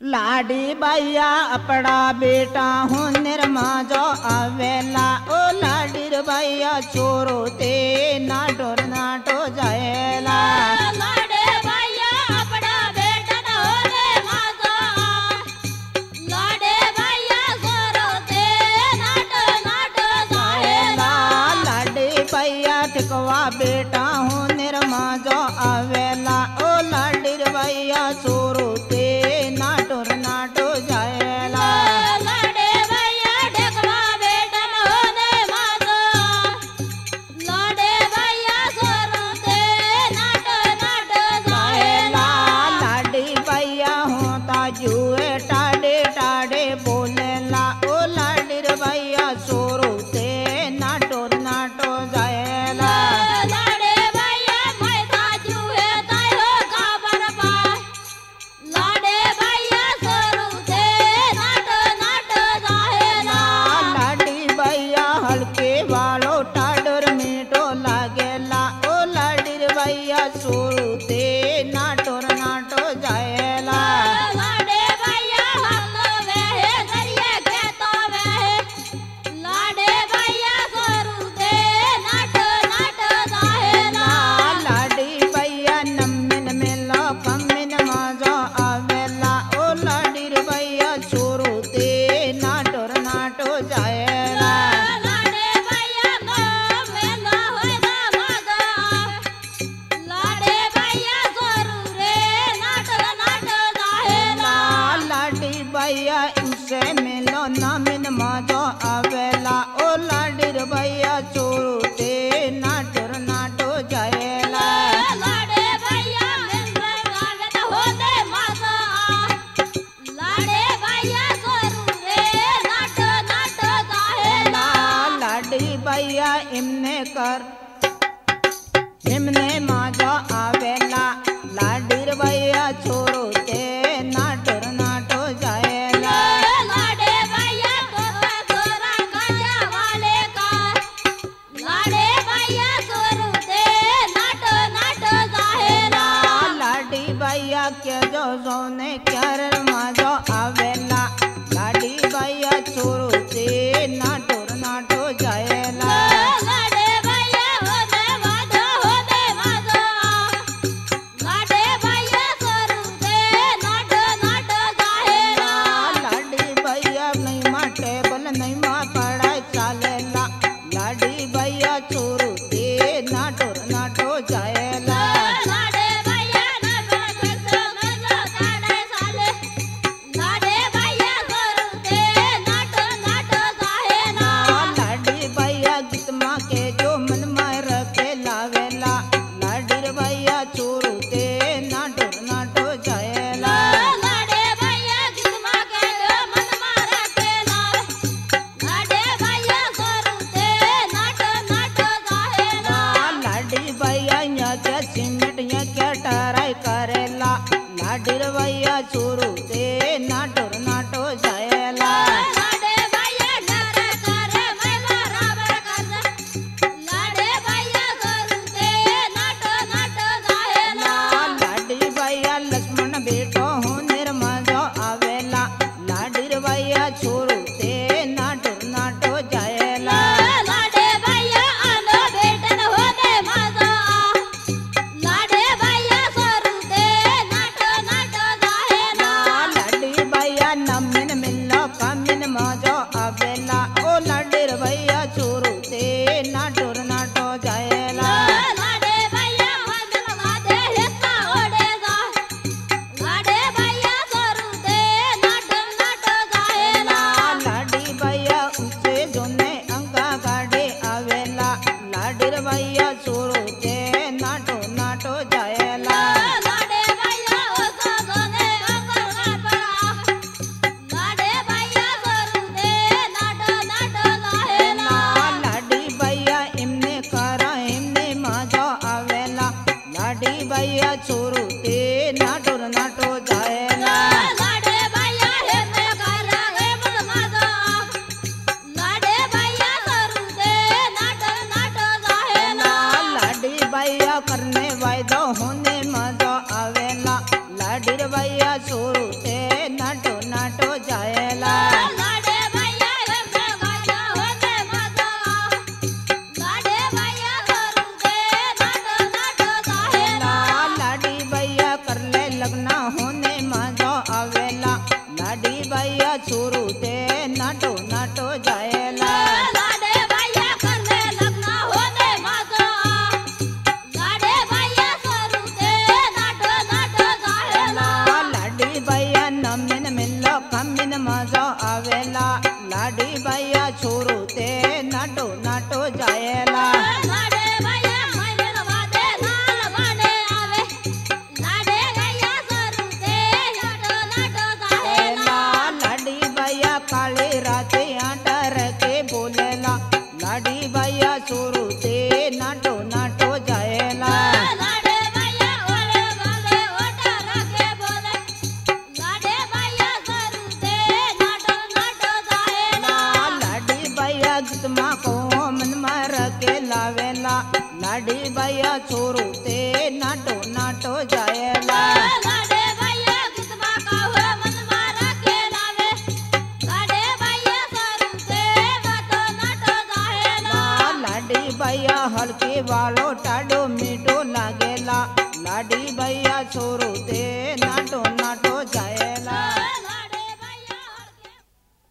लाडी भैया अपना बेटा हूँ निर्मा जो आवेला ओ लाडी रे भैया चोरो ते नाटो नाटो जाएला लाडे भैया अपना बेटा न होने माजो लाडे भैया चोरो ते नाटो नाटो जाएला लाडी भैया ठिकवा बेटा हूँ निर्मा जो आवेला ओ लाडी रे भैया चोरो ते नाटो नाटो जाएला लाडे भैया ढेकवा बेटा न होने माजो लाडे भैया चोरो ते नाटो नाटो जाएला लाडी भैया होता जुए टाडे टाडे बोलेला ओ लाडी रे भैया चोरो ते नाटो नाटो जाएला लाडे भैया मैदा जुए तायो गाबर पाए लाडे भैया चोरो ते नाटो नाटो जाएला लाडी भैया हल्के वालो टाडर मीठो लागेला ओ लाडी रे भैया चोरो ते नाटो नाटो जाएला लाडे भैया हल्लो वेहे दरिया खेतो वेहे लाडे भैया चोरो ते नाटो नाटो जाएला लाडी भैया नम्मिन मिलो कम्मिन मजो आवेला ओ लाडी रे भैया चोरो ते नाटो नाटो जाएला लाडे भैया को मेला होएगा मागा लाडे भैया चोरो रे नाटो नाटो जाएला लाडी भैया इनसे मिलो नम्मिन मजो आवेला ओ लाडी रे भैया चोरो ते नाटो नाटो जाएला लाडे भैया मेला गावे न होते मागा लाडे भैया चोरो रे नाटो नाटो जाएला लाडी भैया इमने कर इमने माजो आवेला लाडी रे भैया छोरो ते नाटो नाटो जाएला लाडे भैया तोरा तोरा गाजा वाले का लाडे भैया चोरो ते नाटो नाटो जाएला लाडी भैया के जो सोने क्यार माजो आवेला लाडी भैया छोरो ते नाटो नाटो जाएला लाडे भैया होने माजो लाडे भैया चोरो ते नाटो नाटो जाएला लाडी भैया नहीं मा टेबल नहीं मा पढ़ाई चालेला लाडी भैया छोरो ते नाटो नाटो जाएला लाडे भैया न बड़ा मजा काढ़े साले लाडे भैया चोरो ते नाटो नाटो जाएला लाडी भैया गीत माँ के जो मन में रखे लावेला लाडी रे भैया छोरो ते नाटो नाटो जाएला लाडे भैया किस्मा के मन मारा के लावे लाडे भैया चोरो ते नाटो नाटो जाएला लाडी भैया या क्या सिमट या क्या टराई करेला लाडी रे भैया छोरो ते नाटो नाटो जाएला लाडे भैया डरे करे मैं बराबर कर लाडे भैया चोरो ते नाटो नाटो जाएला लाडी भैया लक्ष्मण बेटो हूँ निर्मा जो आवेला लाडी रे भैया छोरो ते नाटो नाटो जाएला लाडे भैया आलो बेटन होने माजो लाडे भैया चोरो ते नाटो नाटो जाएला लाडी भैया लावेला लाडी बाया छोरू ते नाटो नाटो जायला लाडे भैया किस्मा का हुआ मन मारा के लावे लाडे भैया सरू से नाटो नाटो जाहेला लाडी बाया हलके वालो टाडो मीठो लागेला लाडी बाया छोरू ते नाटो